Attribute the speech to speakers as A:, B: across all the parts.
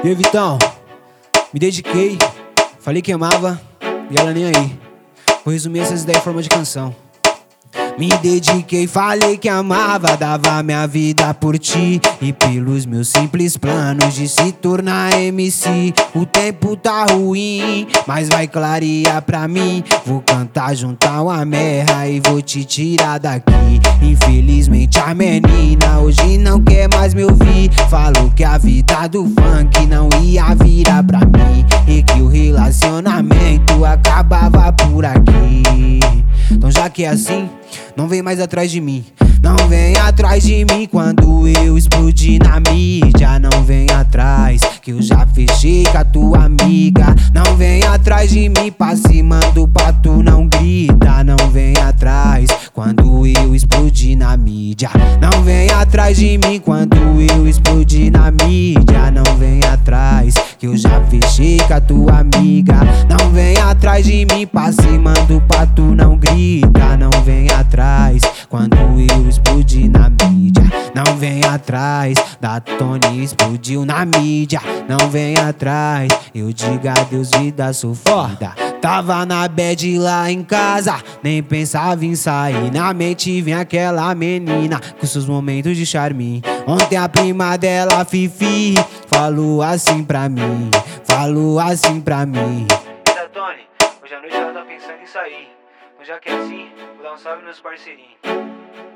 A: E aí, Vitão, me dediquei, falei que amava e ela nem aí. Vou resumir essas ideias em forma de canção. Me dediquei, falei que amava, dava minha vida por ti e pelos meus simples planos de se tornar MC. O tempo tá ruim, mas vai clarear pra mim. Vou cantar junto a merra e vou te tirar daqui. Infelizmente a menina hoje não quer mais me ouvir. Falou que a vida do funk não ia virar pra mim e que o relacionamento acabava por aqui. Então já que é assim, não vem mais atrás de mim. Não vem atrás de mim quando eu explodir na mídia. Não vem atrás, que eu já fechei com a tua amiga. Não vem atrás de mim pra cima do pato, não grita. Não vem atrás quando eu explodir na mídia. Não vem atrás de mim quando eu explodir na mídia. Não vem atrás, que eu já fechei com a tua amiga. Não vem atrás de mim pra cima do pato, não grita. Não vem atrás quando eu explodir na mídia. Não vem atrás, da Tony explodiu na mídia. Não vem atrás, eu digo adeus vida sofrida. Tava na bad lá em casa, nem pensava em sair. Na mente vem aquela menina com seus momentos de charme. Ontem a prima dela, Fifi, falou assim pra mim. Falou assim pra mim:
B: Eita, Tony, hoje à noite ela tá pensando em sair. Então já que é assim, vou dar um salve nos parceirinhos.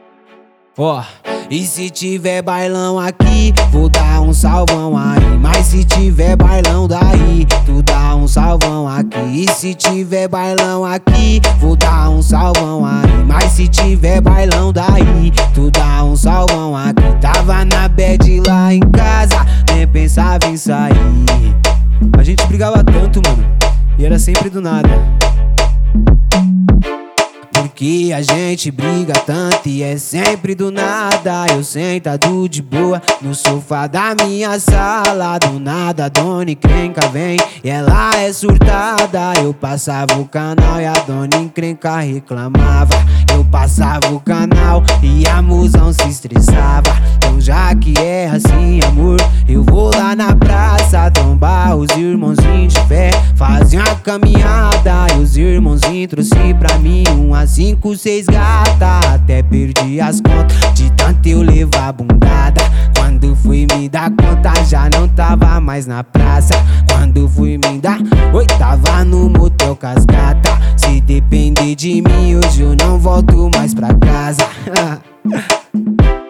A: E se tiver bailão aqui, vou dar um salvão aí. Mas se tiver bailão daí, tu dá um salvão aqui. E se tiver bailão aqui, vou dar um salvão aí. Mas se tiver bailão daí, tu dá um salvão aqui. Tava na bad lá em casa, nem pensava em sair. A gente brigava tanto, mano, e era sempre do nada. Porque a gente briga tanto e é sempre do nada. Eu sentado de boa no sofá da minha sala. Do nada a dona encrenca vem e ela é surtada. Eu passava o canal e a dona encrenca reclamava. Eu passava o canal e a musão se estressava. Então já que é assim, amor, eu vou lá na praça trombar os irmãozinhos de fé, fazer uma caminhada. E os irmãozinhos trouxe pra mim umas 5, 6 gata. Até perdi as contas de tanto eu levar bundada. Quando fui me dar conta já não tava mais na praça. Quando fui me dar, oi, tava no motel com as gata. Se depender de mim hoje eu não volto mais pra casa.